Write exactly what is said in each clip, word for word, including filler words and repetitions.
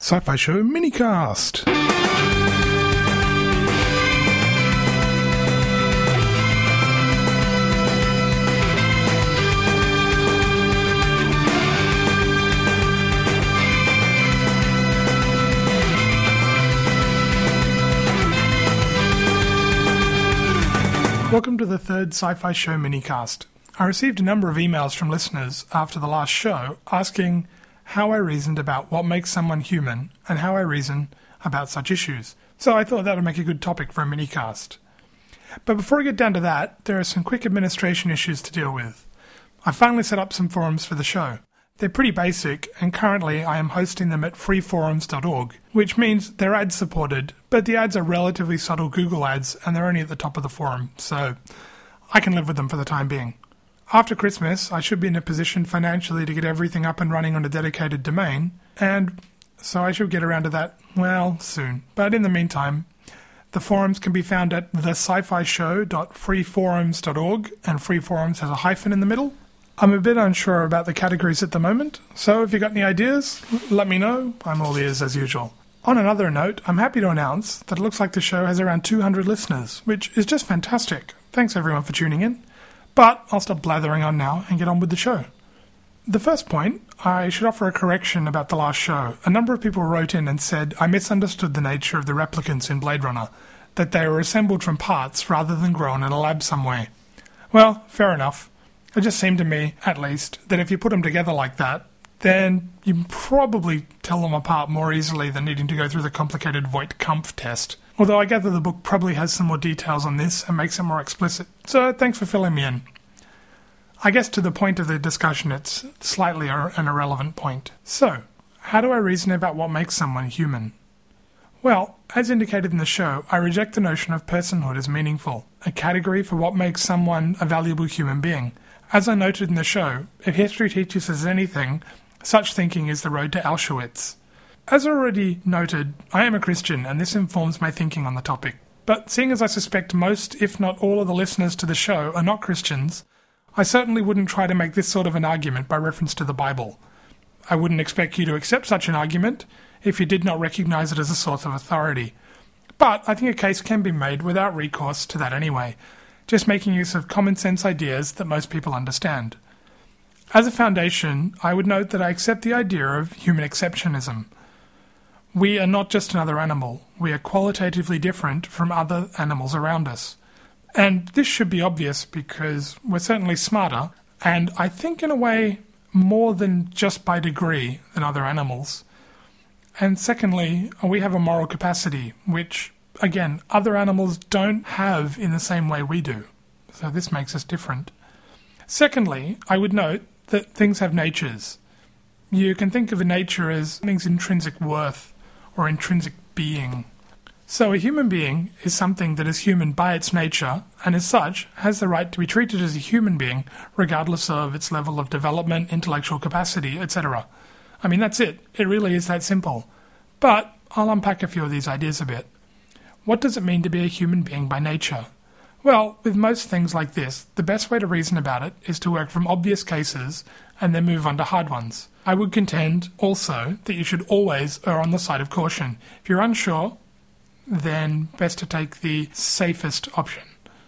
Sci-Fi Show Minicast. Welcome to the third Sci-Fi Show Minicast. I received a number of emails from listeners after the last show asking how I reasoned about what makes someone human and how I reason about such issues. So I thought that would make a good topic for a minicast. But before I get down to that, there are some quick administration issues to deal with. I finally set up some forums for the show. They're pretty basic, and currently I am hosting them at free forums dot org, which means they're ad supported, but the ads are relatively subtle Google ads and they're only at the top of the forum, so I can live with them for the time being. After Christmas, I should be in a position financially to get everything up and running on a dedicated domain, and so I should get around to that, well, soon. But in the meantime, the forums can be found at the sci fi show dot free forums dot org, and Freeforums has a hyphen in the middle. I'm a bit unsure about the categories at the moment, so if you've got any ideas, let me know. I'm all ears as usual. On another note, I'm happy to announce that it looks like the show has around two hundred listeners, which is just fantastic. Thanks everyone for tuning in. But I'll stop blathering on now and get on with the show. The first point, I should offer a correction about the last show. A number of people wrote in and said I misunderstood the nature of the replicants in Blade Runner, that they were assembled from parts rather than grown in a lab some way. Well, fair enough. It just seemed to me, at least, that if you put them together like that, then you can probably tell them apart more easily than needing to go through the complicated Voight-Kampff test. Although I gather the book probably has some more details on this and makes it more explicit, so thanks for filling me in. I guess to the point of the discussion, it's slightly an irrelevant point. So, how do I reason about what makes someone human? Well, as indicated in the show, I reject the notion of personhood as meaningful, a category for what makes someone a valuable human being. As I noted in the show, if history teaches us anything, such thinking is the road to Auschwitz. As already noted, I am a Christian, and this informs my thinking on the topic. But seeing as I suspect most, if not all of the listeners to the show are not Christians, I certainly wouldn't try to make this sort of an argument by reference to the Bible. I wouldn't expect you to accept such an argument if you did not recognize it as a source of authority. But I think a case can be made without recourse to that anyway, just making use of common sense ideas that most people understand. As a foundation, I would note that I accept the idea of human exceptionism. We are not just another animal. We are qualitatively different from other animals around us. And this should be obvious because we're certainly smarter, and I think in a way more than just by degree than other animals. And secondly, we have a moral capacity, which, again, other animals don't have in the same way we do. So this makes us different. Secondly, I would note that things have natures. You can think of a nature as something's intrinsic worth or intrinsic being. So a human being is something that is human by its nature, and as such has the right to be treated as a human being regardless of its level of development, intellectual capacity, et cetera. I mean, that's it. It really is that simple. But I'll unpack a few of these ideas a bit. What does it mean to be a human being by nature? Well, with most things like this, the best way to reason about it is to work from obvious cases and then move on to hard ones. I would contend, also, that you should always err on the side of caution. If you're unsure, then best to take the safest option.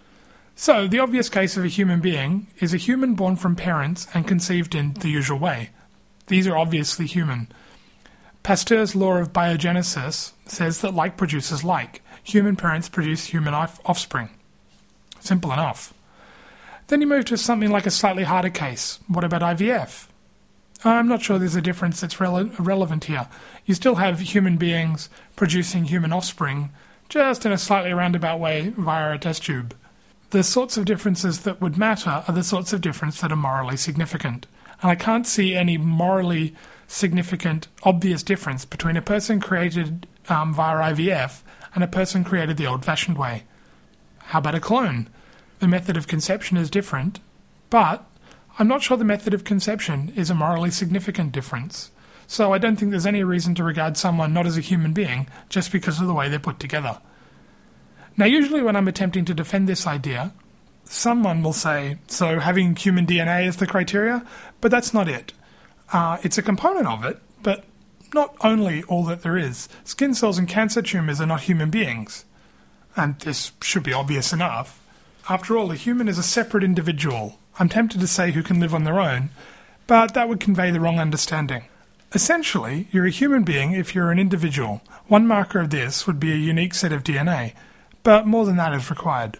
So, the obvious case of a human being is a human born from parents and conceived in the usual way. These are obviously human. Pasteur's law of biogenesis says that like produces like. Human parents produce human offspring. Simple enough. Then you move to something like a slightly harder case. What about I V F? I'm not sure there's a difference that's rele- relevant here. You still have human beings producing human offspring, just in a slightly roundabout way via a test tube. The sorts of differences that would matter are the sorts of difference that are morally significant. And I can't see any morally significant, obvious difference between a person created um, via I V F and a person created the old-fashioned way. How about a clone? The method of conception is different, but I'm not sure the method of conception is a morally significant difference. So I don't think there's any reason to regard someone not as a human being just because of the way they're put together. Now, usually when I'm attempting to defend this idea, someone will say, so having human D N A is the criteria? But that's not it. Uh, it's a component of it, but not only all that there is. Skin cells and cancer tumours are not human beings. And this should be obvious enough. After all, a human is a separate individual. I'm tempted to say who can live on their own, but that would convey the wrong understanding. Essentially, you're a human being if you're an individual. One marker of this would be a unique set of D N A, but more than that is required.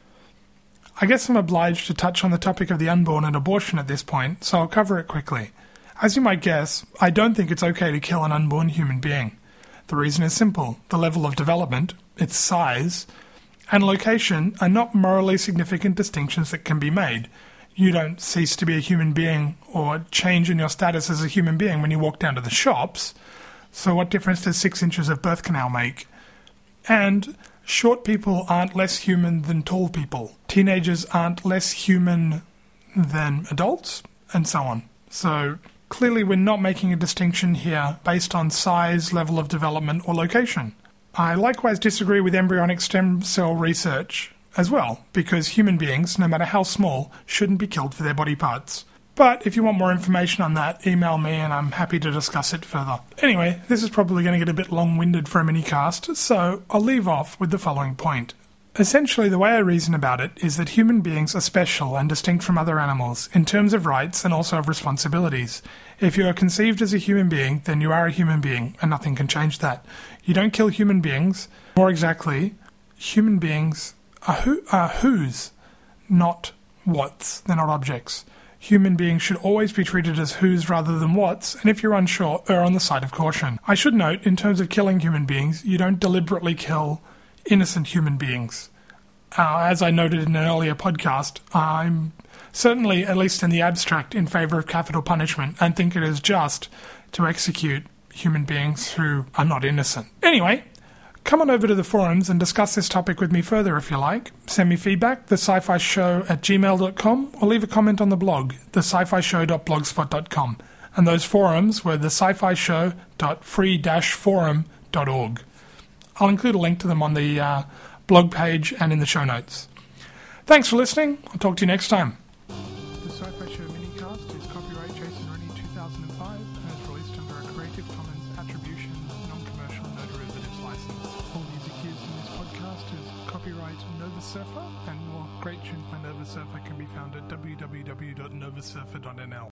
I guess I'm obliged to touch on the topic of the unborn and abortion at this point, so I'll cover it quickly. As you might guess, I don't think it's okay to kill an unborn human being. The reason is simple. The level of development, its size, and location are not morally significant distinctions that can be made. You don't cease to be a human being or change in your status as a human being when you walk down to the shops. So what difference does six inches of birth canal make? And short people aren't less human than tall people. Teenagers aren't less human than adults, and so on. So clearly we're not making a distinction here based on size, level of development, or location. I likewise disagree with embryonic stem cell research as well, because human beings, no matter how small, shouldn't be killed for their body parts. But if you want more information on that, email me and I'm happy to discuss it further. Anyway, this is probably going to get a bit long-winded for a mini-cast, so I'll leave off with the following point. Essentially, the way I reason about it is that human beings are special and distinct from other animals in terms of rights and also of responsibilities. If you are conceived as a human being, then you are a human being, and nothing can change that. You don't kill human beings. More exactly, human beings are, who, are who's, not what's. They're not objects. Human beings should always be treated as who's rather than what's, and if you're unsure, err on the side of caution. I should note, in terms of killing human beings, you don't deliberately kill innocent human beings. Uh, as I noted in an earlier podcast, I'm certainly, at least in the abstract, in favour of capital punishment and think it is just to execute human beings who are not innocent. Anyway, come on over to the forums and discuss this topic with me further if you like. Send me feedback, the sci-fi show at gmail dot com, or leave a comment on the blog, the sci fi show dot blogspot dot com. And those forums were the sci fi show dot free dash forum dot org. I'll include a link to them on the uh, blog page and in the show notes. Thanks for listening. I'll talk to you next time. The Sci-Fi Show minicast is copyright Jason Rennie two thousand five and is released under a Creative Commons Attribution Non-Commercial No Derivatives license. All music used in this podcast is copyright Nova Surfer, and more great tunes by Nova Surfer can be found at w w w dot nova surfer dot n l.